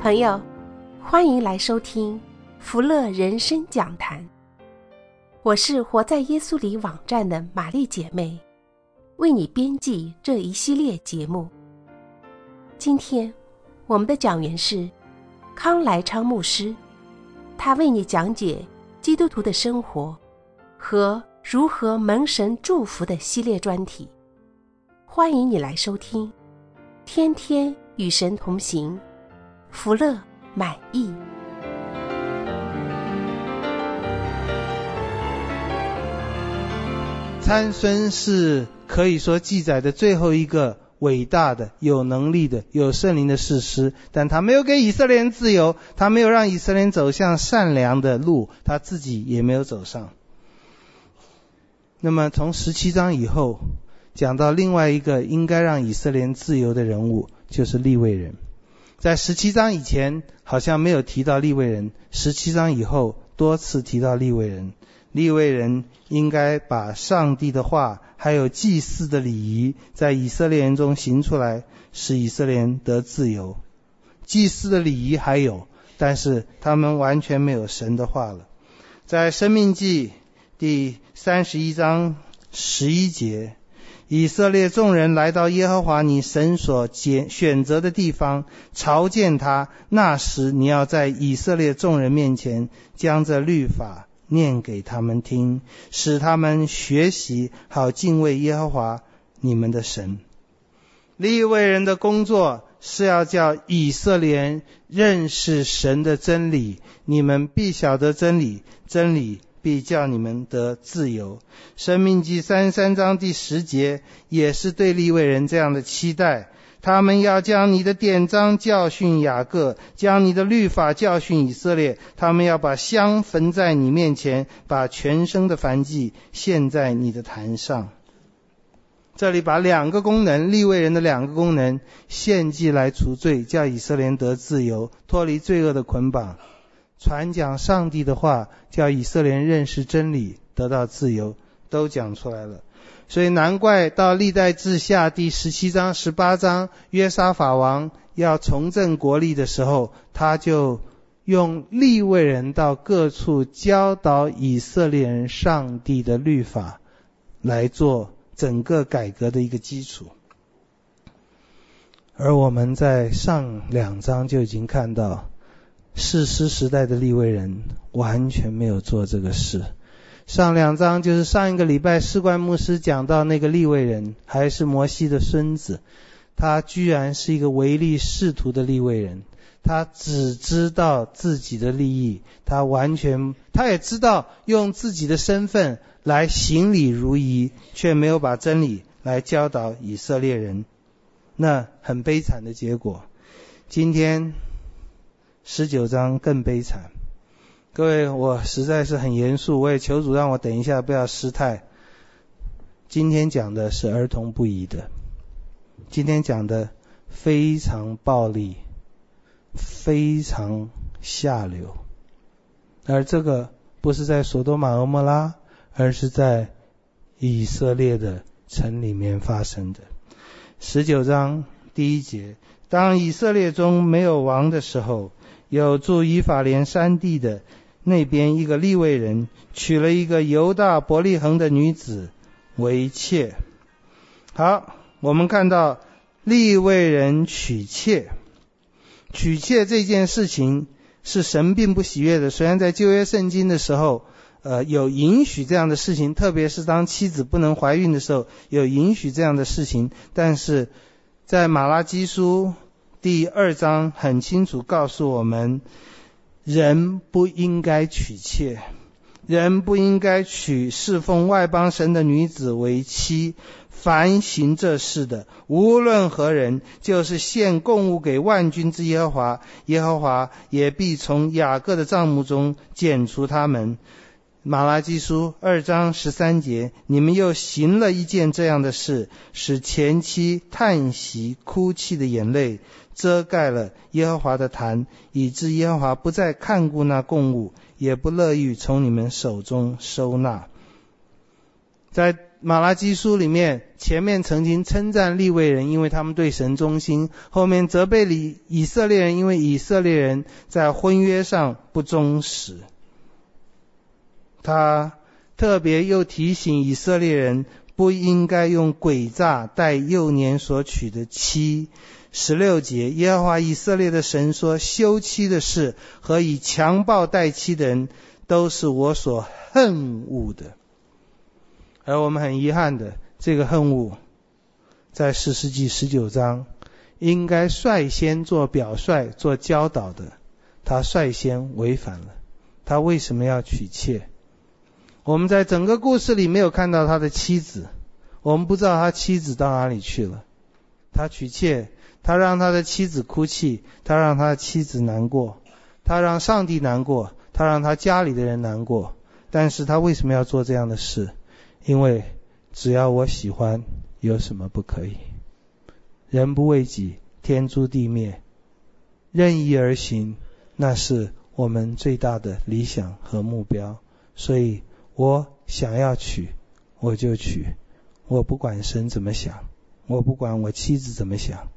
朋友，欢迎来收听福乐人生讲坛。我是活在耶稣里网站的玛丽姐妹，为你编辑这一系列节目。今天我们的讲员是康来昌牧师，他为你讲解基督徒的生活和如何蒙神祝福的系列专题。欢迎你来收听，天天与神同行，福乐满意。 参孙是可以说记载的最后一个伟大的、有能力的、有圣灵的士师，但他没有给以色列人自由，他没有让以色列人走向善良的路，他自己也没有走上。那么从17章以后讲到另外一个应该让以色列人自由的人物，就是利未人。在17章以前好像没有提到利未人，17章以后多次提到利未人。利未人应该把上帝的话还有祭祀的礼仪在以色列人中行出来，使以色列人得自由。祭祀的礼仪还有，但是他们完全没有神的话了。在申命记第31章11节，以色列众人来到耶和华你神所选择的地方，朝见他，那时你要在以色列众人面前将这律法念给他们听，使他们学习，好敬畏耶和华你们的神。利未人的工作是要叫以色列人认识神的真理，你们必晓得真理，真理必叫你们得自由。申命记33章第10节也是对利未人这样的期待，他们要将你的典章教训雅各，将你的律法教训以色列，他们要把香焚在你面前，把全牲的燔祭献在你的坛上。这里把两个功能，利未人的两个功能，献祭来除罪，叫以色列人得自由，脱离罪恶的捆绑；传讲上帝的话，叫以色列人认识真理，得到自由，都讲出来了。所以难怪到历代志下第17章18章约沙法王要重振国力的时候，他就用利未人到各处教导以色列人上帝的律法，来做整个改革的一个基础。而我们在上2章就已经看到，士师时代的利未人完全没有做这个事。上2章就是上一个礼拜士官牧师讲到那个利未人，还是摩西的孙子，他居然是一个唯利是图的利未人，他只知道自己的利益，他也知道用自己的身份来行礼如仪，却没有把真理来教导以色列人，那很悲惨的结果。今天19章更悲惨。各位，我实在是很严肃，我也求主让我等一下不要失态。今天讲的是儿童不宜的，今天讲的非常暴力，非常下流，而这个不是在所多玛蛾摩拉，而是在以色列的城里面发生的。19章第1节，当以色列中没有王的时候，有住以法莲山地的那边一个利未人，娶了一个犹大伯利恒的女子为妾。好，我们看到利未人娶妾这件事情是神并不喜悦的。虽然在旧约圣经的时候有允许这样的事情，特别是当妻子不能怀孕的时候有允许这样的事情，但是在马拉基书第2章很清楚告诉我们，人不应该娶妾，人不应该娶侍奉外邦神的女子为妻。凡行这事的，无论何人，就是献供物给万军之耶和华，耶和华也必从雅各的帐幕中剪除他们。马拉基书2章13节，你们又行了一件这样的事，使前妻叹息哭泣的眼泪遮盖了耶和华的坛，以致耶和华不再看顾那供物，也不乐意从你们手中收纳。在马拉基书里面，前面曾经称赞利未人，因为他们对神忠心，后面责备以色列人，因为以色列人在婚约上不忠实。他特别又提醒以色列人不应该用诡诈待幼年所娶的妻。16节，耶和华以色列的神说，休妻的事和以强暴待妻的人都是我所恨恶的。而我们很遗憾的，这个恨恶在士师记19章应该率先做表率做教导的，他率先违反了。他为什么要娶妾？我们在整个故事里没有看到他的妻子，我们不知道他妻子到哪里去了。他娶妾，他让他的妻子哭泣，他让他的妻子难过，他让上帝难过，他让他家里的人难过。但是他为什么要做这样的事？因为只要我喜欢，有什么不可以？人不为己，天诛地灭。任意而行，那是我们最大的理想和目标。所以我想要娶，我就娶，我不管神怎么想，我不管我妻子怎么想。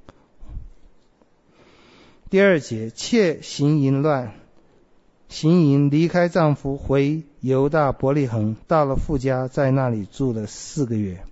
第2节，妾行淫乱，行淫离开丈夫，回犹大伯利恒，到了父家，在那里住了4个月。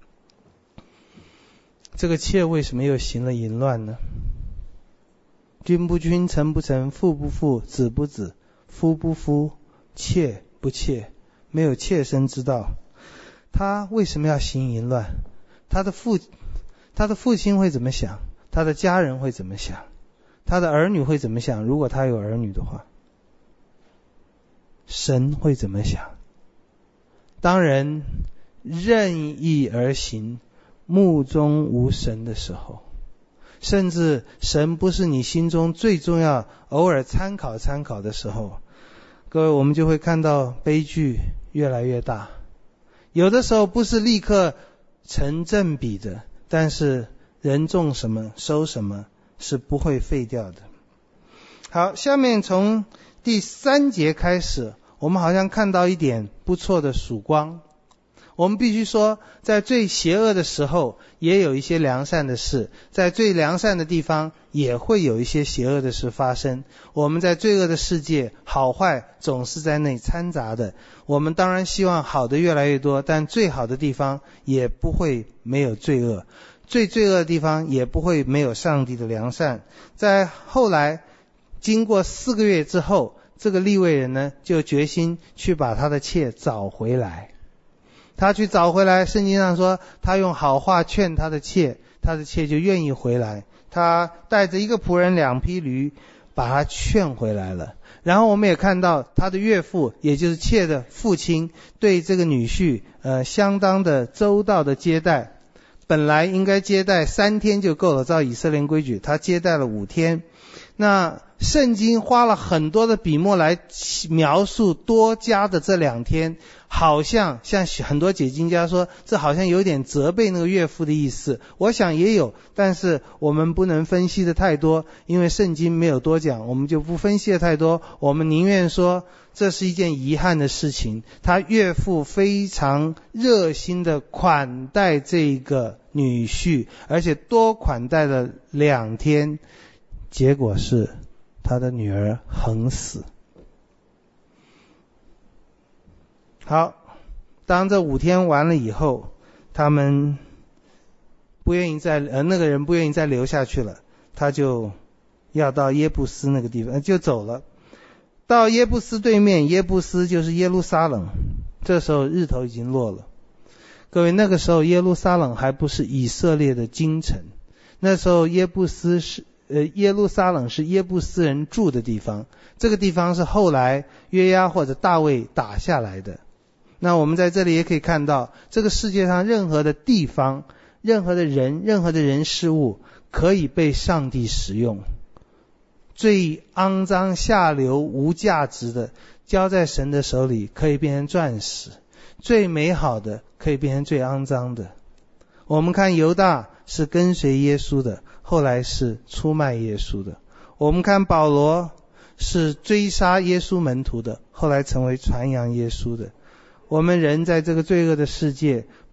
这个妾为什么又行了淫乱呢？君不君，臣不臣，父不父，子不子，夫不夫，妾不妾，没有妾身之道。他为什么要行淫乱？他的父亲会怎么想？他的家人会怎么想？他的儿女会怎么想？如果他有儿女的话，神会怎么想？当人任意而行，目中无神的时候，甚至神不是你心中最重要，偶尔参考的时候，各位，我们就会看到悲剧越来越大。有的时候不是立刻成正比的，但是人种什么收什么，是不会废掉的。好，下面从第3节开始，我们好像看到一点不错的曙光。我们必须说，在最邪恶的时候也有一些良善的事，在最良善的地方也会有一些邪恶的事发生。我们在罪恶的世界，好坏总是在那里掺杂的。我们当然希望好的越来越多，但最好的地方也不会没有罪恶，最罪恶的地方也不会没有上帝的良善。在后来经过4个月之后，这个利未人呢，就决心去把他的妾找回来。他去找回来，圣经上说他用好话劝他的妾，他的妾就愿意回来。他带着1个仆人2匹驴，把他劝回来了。然后我们也看到他的岳父，也就是妾的父亲，对这个女婿相当的周到的接待。本来应该接待3天就够了，照以色列规矩，他接待了5天。那圣经花了很多的笔墨来描述多加的这2天，好像很多解经家说，这好像有点责备那个岳父的意思。我想也有，但是我们不能分析的太多，因为圣经没有多讲，我们就不分析的太多。我们宁愿说这是一件遗憾的事情。他岳父非常热心的款待这个女婿，而且多款待了2天，结果是他的女儿横死。好，当这5天完了以后，他们不愿意那个人不愿意再留下去了，他就要到耶布斯那个地方就走了。到耶布斯对面，耶布斯就是耶路撒冷，这时候日头已经落了。各位，那个时候耶路撒冷还不是以色列的京城，那时候耶路撒冷是耶布斯人住的地方，这个地方是后来约押或者大卫打下来的。那我们在这里也可以看到，这个世界上任何的地方、任何的人事物可以被上帝使用。最肮脏下流无价值的交在神的手里可以变成钻石，最美好的可以变成最肮脏的。我们看犹大是跟随耶稣的，后来是出卖耶稣的。我们看保罗是追杀耶稣门徒的，后来成为传扬耶稣的。我们人在这个罪恶的世界，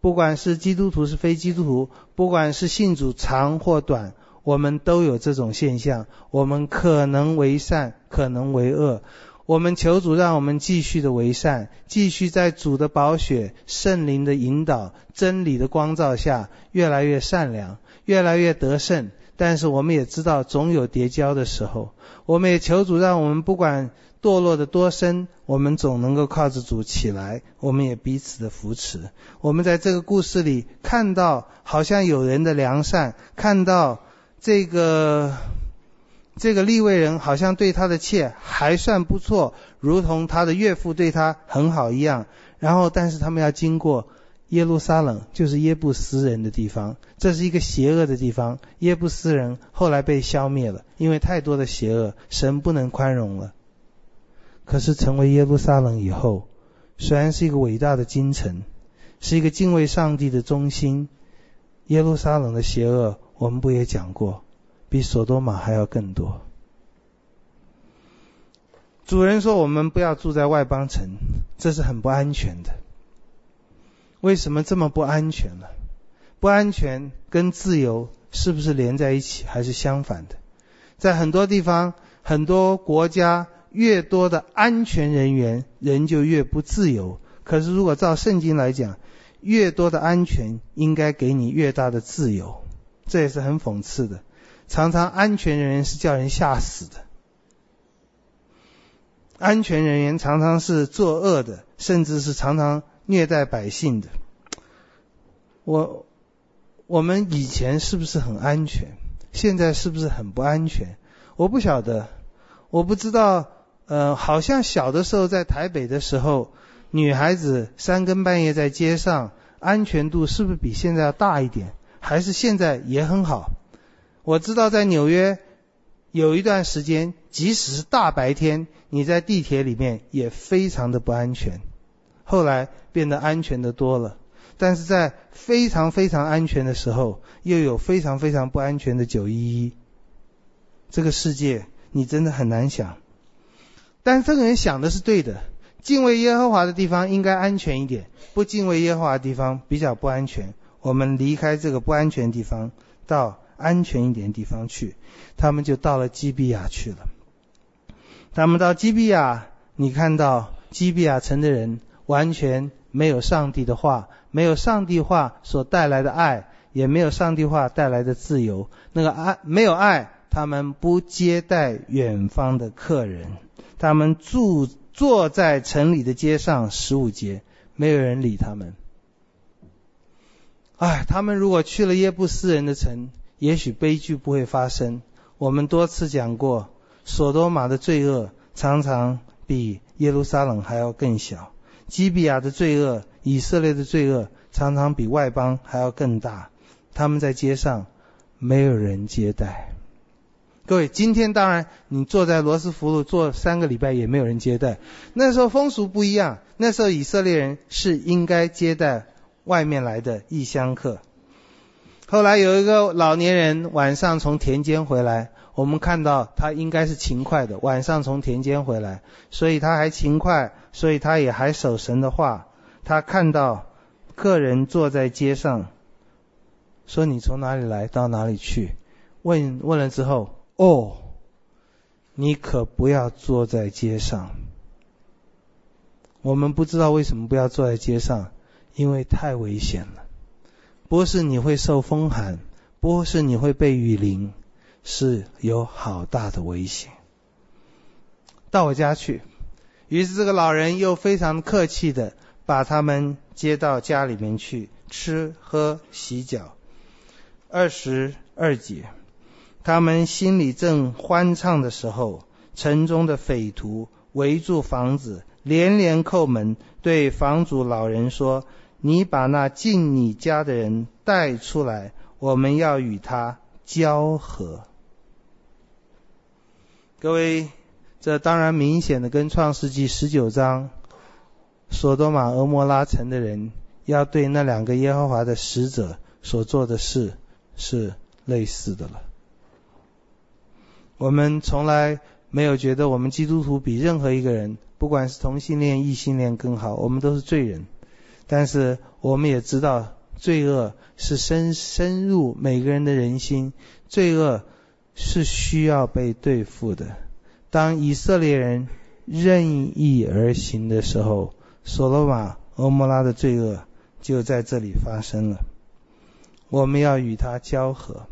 不管是基督徒是非基督徒，不管是信主长或短，我们都有这种现象。我们可能为善，可能为恶。我们求主让我们继续的为善，继续在主的宝血、圣灵的引导、真理的光照下，越来越善良，越来越得胜。但是我们也知道总有跌跤的时候，我们也求主让我们不管堕落的多深，我们总能够靠着主起来，我们也彼此的扶持。我们在这个故事里看到好像有人的良善，看到这个利未人好像对他的妾还算不错，如同他的岳父对他很好一样。然后但是他们要经过耶路撒冷，就是耶布斯人的地方，这是一个邪恶的地方。耶布斯人后来被消灭了，因为太多的邪恶，神不能宽容了。可是成为耶路撒冷以后，虽然是一个伟大的京城，是一个敬畏上帝的中心，耶路撒冷的邪恶我们不也讲过，比所多玛还要更多。主人说我们不要住在外邦城，这是很不安全的。为什么这么不安全呢？不安全跟自由是不是连在一起，还是相反的？在很多地方，很多国家，越多的安全人员，人就越不自由。可是如果照圣经来讲，越多的安全应该给你越大的自由，这也是很讽刺的。常常安全人员是叫人吓死的，安全人员常常是作恶的，甚至是常常虐待百姓的。我们以前是不是很安全？现在是不是很不安全？我不晓得，我不知道。好像小的时候在台北的时候，女孩子三更半夜在街上，安全度是不是比现在要大一点？还是现在也很好？我知道在纽约有一段时间，即使是大白天，你在地铁里面也非常的不安全。后来变得安全的多了，但是在非常非常安全的时候，又有非常非常不安全的911。这个世界你真的很难想。但是这个人想的是对的，敬畏耶和华的地方应该安全一点，不敬畏耶和华的地方比较不安全。我们离开这个不安全的地方，到安全一点的地方去。他们就到了基比亚去了。他们到基比亚，你看到基比亚城的人完全没有上帝的话，没有上帝话所带来的爱，也没有上帝话带来的自由。那个爱，没有爱，他们不接待远方的客人。他们坐在城里的街上15节，没有人理他们。他们如果去了耶布斯人的城，也许悲剧不会发生。我们多次讲过，所多玛的罪恶常常比耶路撒冷还要更小，基比亚的罪恶，以色列的罪恶常常比外邦还要更大。他们在街上没有人接待。各位，今天当然你坐在罗斯福路坐3个礼拜也没有人接待。那时候风俗不一样，那时候以色列人是应该接待外面来的异乡客。后来有一个老年人晚上从田间回来，我们看到他应该是勤快的，晚上从田间回来，所以他还勤快，所以他也还守神的话。他看到客人坐在街上，说你从哪里来到哪里去，问了之后，你可不要坐在街上。我们不知道为什么不要坐在街上，因为太危险了。不是你会受风寒，不是你会被雨淋，是有好大的危险。到我家去，于是这个老人又非常客气的把他们接到家里面去，吃喝洗脚。22节，他们心里正欢畅的时候，城中的匪徒围住房子，连连叩门，对房主老人说，你把那进你家的人带出来，我们要与他交合。各位，这当然明显的跟创世纪19章所多玛俄摩拉城的人要对那2个耶和华的使者所做的事是类似的了。我们从来没有觉得我们基督徒比任何一个人，不管是同性恋异性恋更好，我们都是罪人。但是我们也知道罪恶是深入每个人的人心，罪恶是需要被对付的。当以色列人任意而行的时候，所罗玛俄摩拉的罪恶就在这里发生了。我们要与他交合。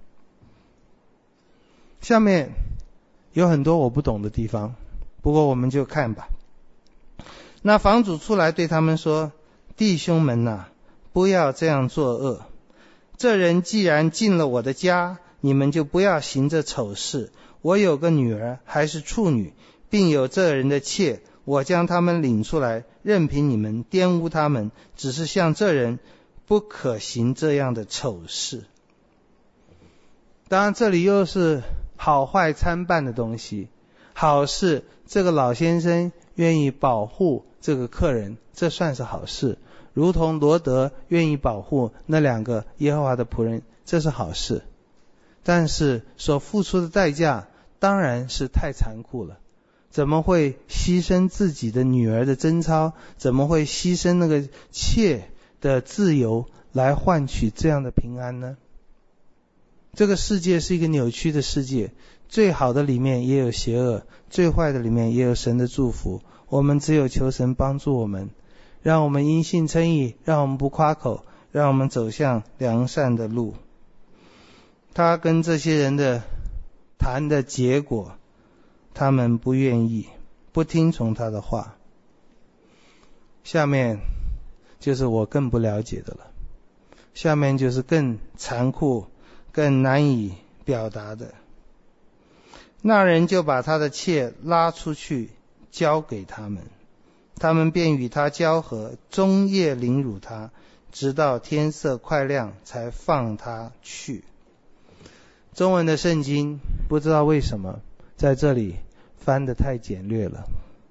下面有很多我不懂的地方，不过我们就看吧。那房主出来对他们说，弟兄们啊，不要这样作恶。这人既然进了我的家，你们就不要行这丑事。我有个女儿还是处女，并有这人的妾，我将他们领出来，任凭你们玷污他们，只是像这人不可行这样的丑事。当然这里又是好坏参半的东西。好是这个老先生愿意保护这个客人，这算是好事，如同罗德愿意保护那2个耶和华的仆人，这是好事。但是所付出的代价当然是太残酷了。怎么会牺牲自己的女儿的贞操，怎么会牺牲那个妾的自由来换取这样的平安呢？这个世界是一个扭曲的世界，最好的里面也有邪恶，最坏的里面也有神的祝福。我们只有求神帮助我们，让我们因信称义，让我们不夸口，让我们走向良善的路。他跟这些人的谈的结果，他们不愿意，不听从他的话。下面就是我更不了解的了，下面就是更残酷更难以表达的。那人就把他的妾拉出去交给他们，他们便与他交合，终夜凌辱他，直到天色快亮才放他去。中文的圣经不知道为什么在这里翻得太简略了。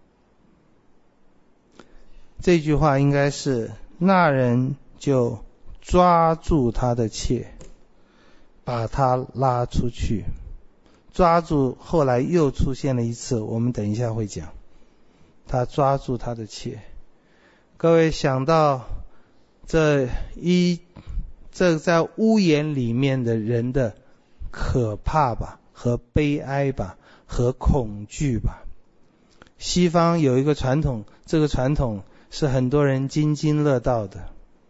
这句话应该是，那人就抓住他的妾，把他拉出去。抓住后来又出现了一次，我们等一下会讲。他抓住他的妾。各位想到这在屋檐里面的人的可怕吧，和悲哀吧，和恐惧吧。西方有一个传统，这个传统是很多人津津乐道的，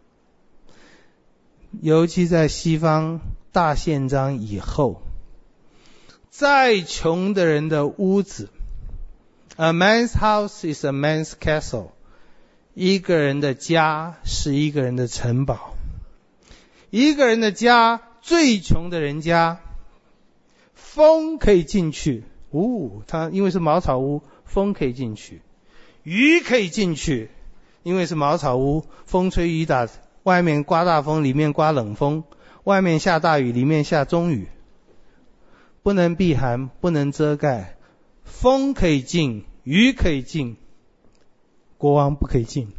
尤其在西方大宪章以后，再穷的人的屋子， A man's house is a man's castle， 一个人的家是一个人的城堡。一个人的家，最穷的人家，风可以进去，它因为是茅草屋，风可以进去；鱼可以进去，因为是茅草屋，风吹雨打，外面刮大风，里面刮冷风，外面下大雨，里面下中雨，不能避寒，不能遮盖，风可以进，鱼可以进，国王不可以进。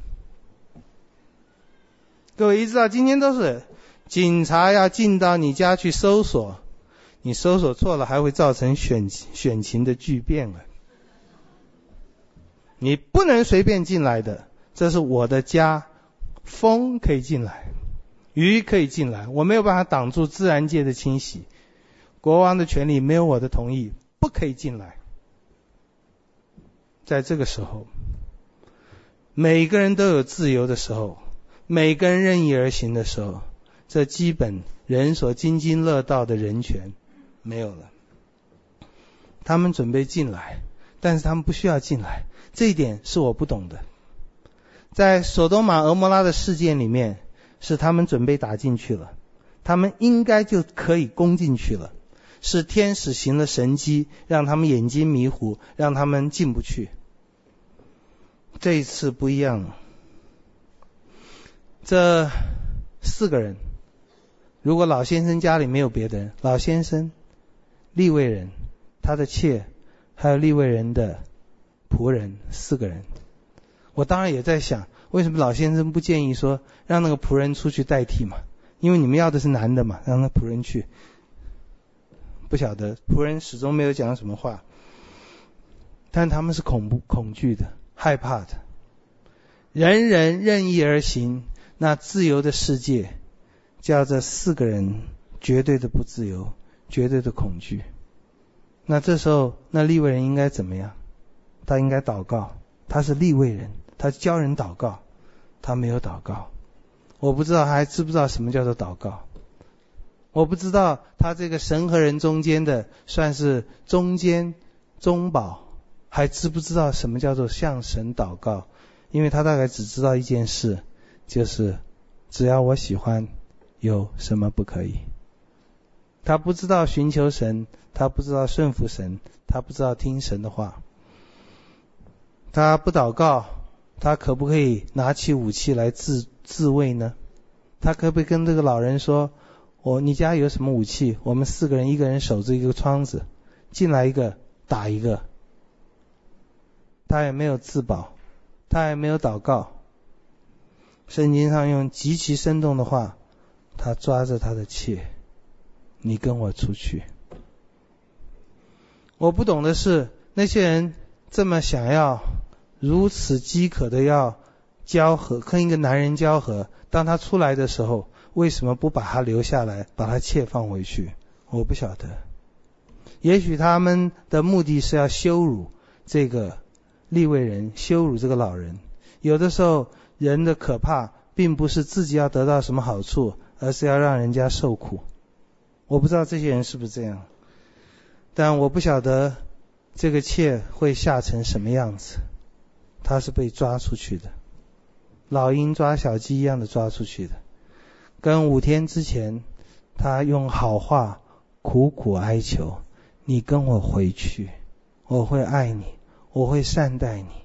各位一直到今天都是警察要进到你家去搜索，你搜索错了还会造成选情的巨变了。你不能随便进来的，这是我的家，风可以进来，鱼可以进来，我没有办法挡住自然界的侵袭，国王的权利没有我的同意，不可以进来。在这个时候，每个人都有自由的时候，每个人任意而行的时候，这基本人所津津乐道的人权没有了。他们准备进来，但是他们不需要进来，这一点是我不懂的。在索多玛俄摩拉的事件里面，是他们准备打进去了，他们应该就可以攻进去了，是天使行了神迹，让他们眼睛迷糊，让他们进不去。这一次不一样了，这4个人，如果老先生家里没有别的人，老先生、利未人、他的妾，还有利未人的仆人，4个人。我当然也在想，为什么老先生不建议说让那个仆人出去代替嘛？因为你们要的是男的嘛，让那仆人去。不晓得，仆人始终没有讲什么话，但他们是恐惧的，害怕的。人人任意而行， 那自由的世界叫这4个人绝对的不自由，绝对的恐惧。那这时候那利未人应该怎么样？他应该祷告。他是利未人，他教人祷告，他没有祷告。我不知道他还知不知道什么叫做祷告。我不知道他这个神和人中间的算是中间中保，还知不知道什么叫做向神祷告。因为他大概只知道一件事，就是只要我喜欢，有什么不可以。他不知道寻求神，他不知道顺服神，他不知道听神的话。他不祷告，他可不可以拿起武器来自卫呢？他可不可以跟这个老人说，你家有什么武器？我们4个人，一个人守着一个窗子，进来一个打一个。他也没有自保，他也没有祷告。圣经上用极其生动的话，他抓着他的妾，你跟我出去。我不懂的是，那些人这么想要，如此饥渴的要交合，跟一个男人交合，当他出来的时候，为什么不把他留下来，把他妾放回去？我不晓得。也许他们的目的是要羞辱这个利未人，羞辱这个老人。有的时候人的可怕并不是自己要得到什么好处，而是要让人家受苦。我不知道这些人是不是这样，但我不晓得这个妾会吓成什么样子。他是被抓出去的，老鹰抓小鸡一样的抓出去的。跟5天之前他用好话苦苦哀求，你跟我回去，我会爱你，我会善待你。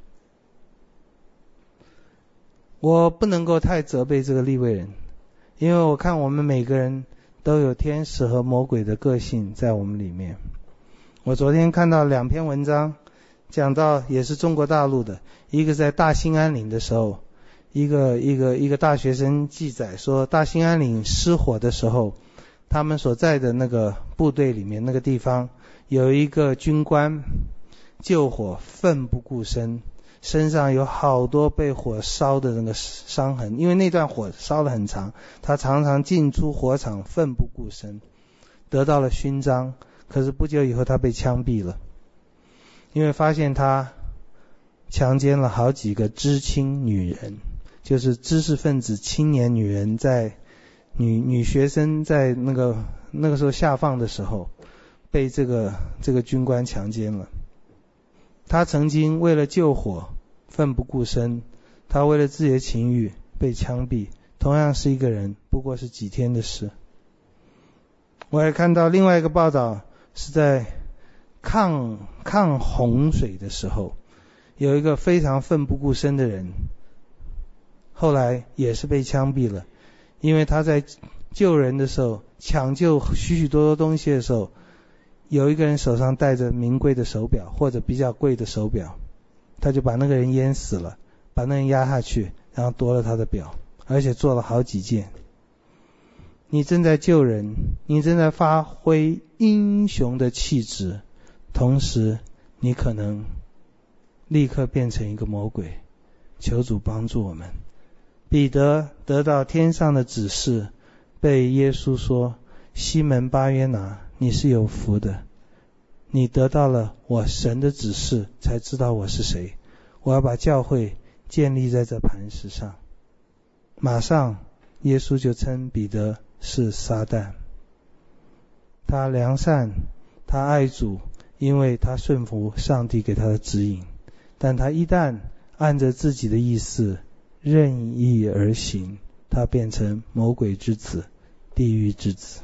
我不能够太责备这个利未人，因为我看我们每个人都有天使和魔鬼的个性在我们里面。我昨天看到2篇文章，讲到也是中国大陆的，一个在大兴安岭的时候，一个大学生记载说，大兴安岭失火的时候，他们所在的那个部队里面那个地方有一个军官救火奋不顾身，身上有好多被火烧的那个伤痕，因为那段火烧得很长，他常常进出火场奋不顾身，得到了勋章。可是不久以后他被枪毙了，因为发现他强奸了好几个知青女人，就是知识分子青年女人，在女学生在那个时候下放的时候被这个军官强奸了。他曾经为了救火奋不顾身，他为了自己的情欲被枪毙，同样是一个人，不过是几天的事。我还看到另外一个报道，是在抗洪水的时候，有一个非常奋不顾身的人，后来也是被枪毙了，因为他在救人的时候，抢救许许多多东西的时候，有一个人手上戴着名贵的手表或者比较贵的手表，他就把那个人淹死了，把那人压下去，然后夺了他的表，而且做了好几件。你正在救人，你正在发挥英雄的气质，同时你可能立刻变成一个魔鬼。求主帮助我们。彼得得到天上的指示，被耶稣说，西门巴约拿，你是有福的，你得到了我神的指示，才知道我是谁，我要把教会建立在这磐石上。马上耶稣就称彼得是撒旦。他良善，他爱主，因为他顺服上帝给他的指引，但他一旦按着自己的意思任意而行，他变成魔鬼之子，地狱之子。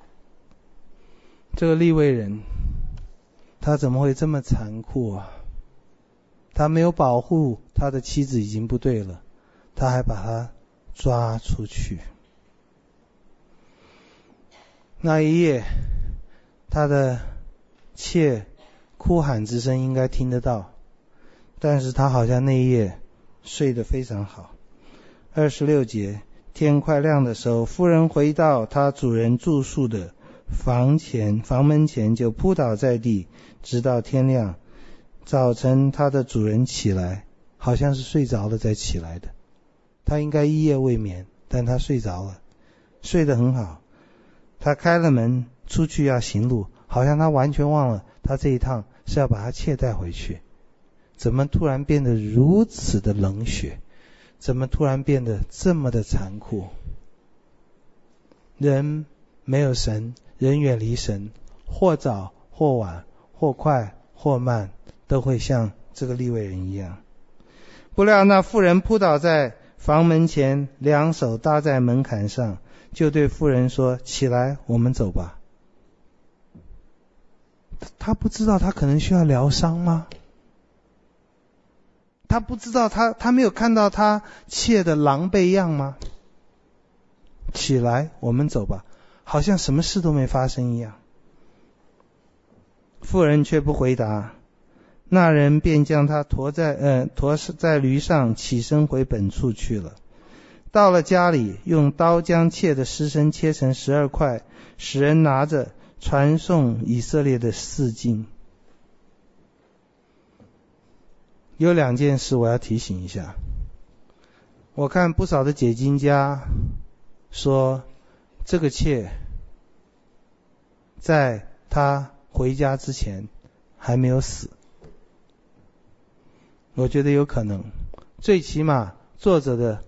这个利未人，他怎么会这么残酷啊？他没有保护他的妻子已经不对了，他还把他抓出去。那一夜，他的妾哭喊之声应该听得到，但是他好像那一夜睡得非常好。26节，天快亮的时候，妇人回到他主人住宿的房门前，就扑倒在地，直到天亮。早晨他的主人起来，好像是睡着了再起来的，他应该一夜未眠， 但他睡着了，睡得很好。他开了门出去要行路，好像他完全忘了他这一趟是要把他妾带回去。怎么突然变得如此的冷血？怎么突然变得这么的残酷？人没有神，人远离神，或早或晚，或快或慢，都会像这个利未人一样。不料那妇人扑倒在房门前，两手搭在门槛上，就对妇人说：起来，我们走吧。他不知道他可能需要疗伤吗？他不知道他没有看到他妾的狼狈样吗？起来，我们走吧，好像什么事都没发生一样。妇人却不回答。那人便将他驮在驴上，起身回本处去了。到了家里，用刀将妾的尸身切成12块，使人拿着传送以色列的四境。有2件事我要提醒一下。我看不少的解经家说，这个妾在他回家之前还没有死。我觉得有可能，最起码作者的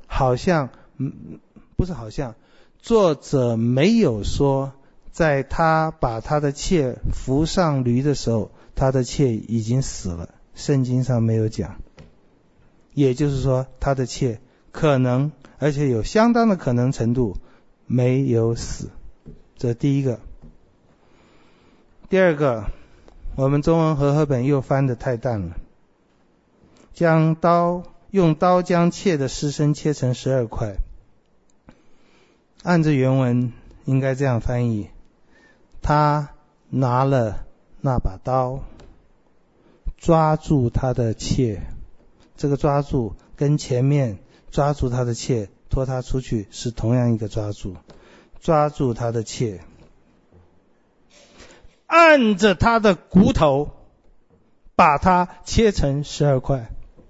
作者没有说在他把他的妾扶上驴的时候，他的妾已经死了，圣经上没有讲。也就是说，他的妾可能，而且有相当的可能程度没有死。这第一个。第二个，我们中文和合本又翻得太淡了。用刀将妾的尸身切成12块。按着原文应该这样翻译：他拿了那把刀，抓住他的妾。这个抓住跟前面抓住他的妾拖他出去是同样一个抓住。抓住他的妾，按着他的骨头把他切成12块。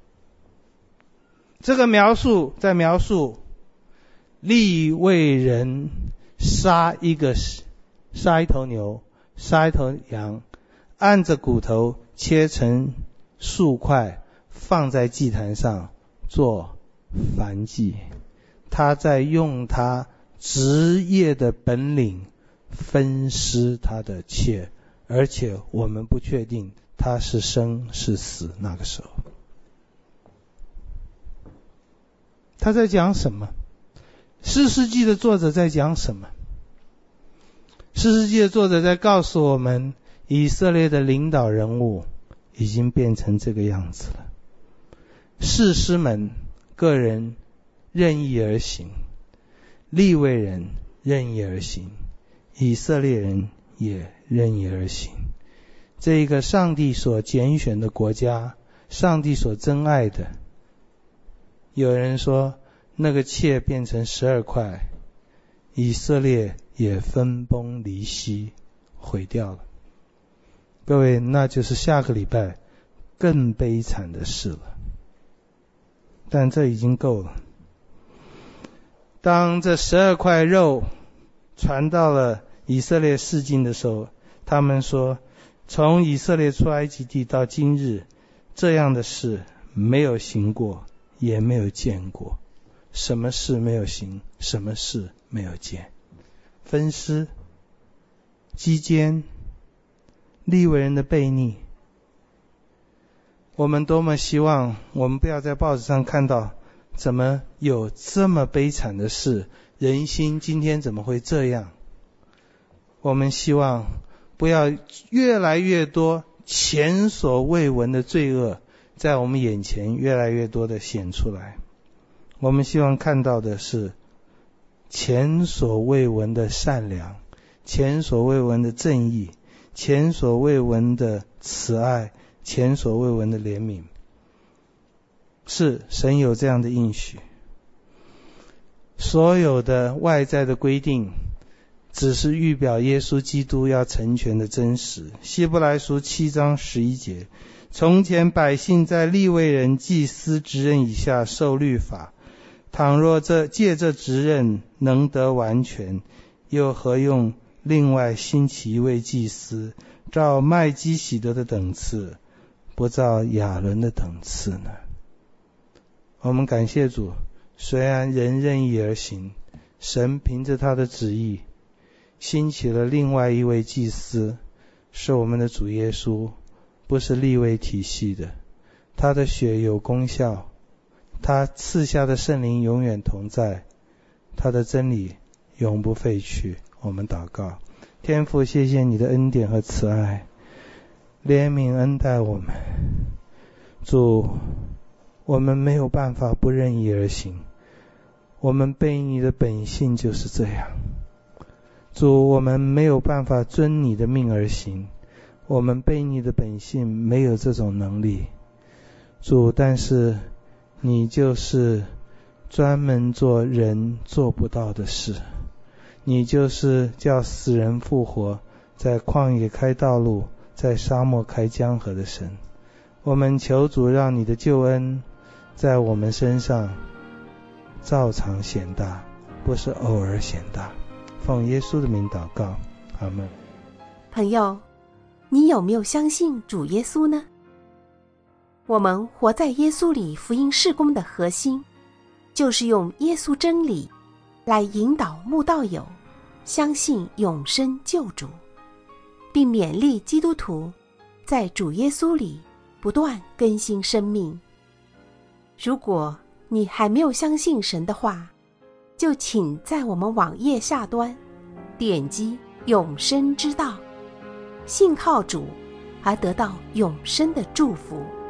这个描述在描述利未人杀一头牛，杀一头羊，按着骨头切成数块，放在祭坛上做燔祭。他在用他职业的本领分尸他的妾，而且我们不确定他是生是死。那个时候他在讲什么？士师记的作者在讲什么？士师记的作者在告诉我们，以色列的领导人物已经变成这个样子了。士师们个人任意而行，利未人任意而行，以色列人也任意而行。这一个上帝所拣选的国家，上帝所珍爱的，有人说那个妾变成12块，以色列也分崩离析，毁掉了。各位，那就是下个礼拜更悲惨的事了。但这已经够了。当这12块肉传到了以色列四境的时候，他们说，从以色列出埃及地到今日，这样的事没有行过，也没有见过。什么事没有行？什么事没有见？分尸、击奸、利未人的悖逆。我们多么希望我们不要在报纸上看到怎么有这么悲惨的事，人心今天怎么会这样？我们希望不要越来越多前所未闻的罪恶在我们眼前越来越多的显出来。我们希望看到的是前所未闻的善良，前所未闻的正义，前所未闻的慈爱，前所未闻的怜悯。是神有这样的应许。所有的外在的规定只是预表耶稣基督要成全的真实。希伯来书7章11节，从前百姓在利未人祭司职任以下受律法， 倘若借这职任能得完全，又何用另外兴起一位祭司，照麦基洗德的等次，不照亚伦的等次呢？我们感谢主，虽然人任意而行，神凭着他的旨意兴起了另外一位祭司，是我们的主耶稣，不是利未体系的。他的血有功效，他赐下的圣灵永远同在，他的真理永不废去。我们祷告，天父，谢谢你的恩典和慈爱，怜悯恩待我们。主，我们没有办法不任意而行，我们背你的本性就是这样。主，我们没有办法遵你的命而行，我们背你的本性没有这种能力。主，但是你就是专门做人做不到的事，你就是叫死人复活，在旷野开道路，在沙漠开江河的神。我们求主让你的救恩在我们身上照常显大，不是偶尔显大。奉耶稣的名祷告，阿们。 朋友，你有没有相信主耶稣呢？我们活在耶稣里福音事工的核心，就是用耶稣真理来引导慕道友相信永生救主，并勉励基督徒在主耶稣里不断更新生命。如果你还没有相信神的话，就请在我们网页下端点击永生之道，信靠主而得到永生的祝福。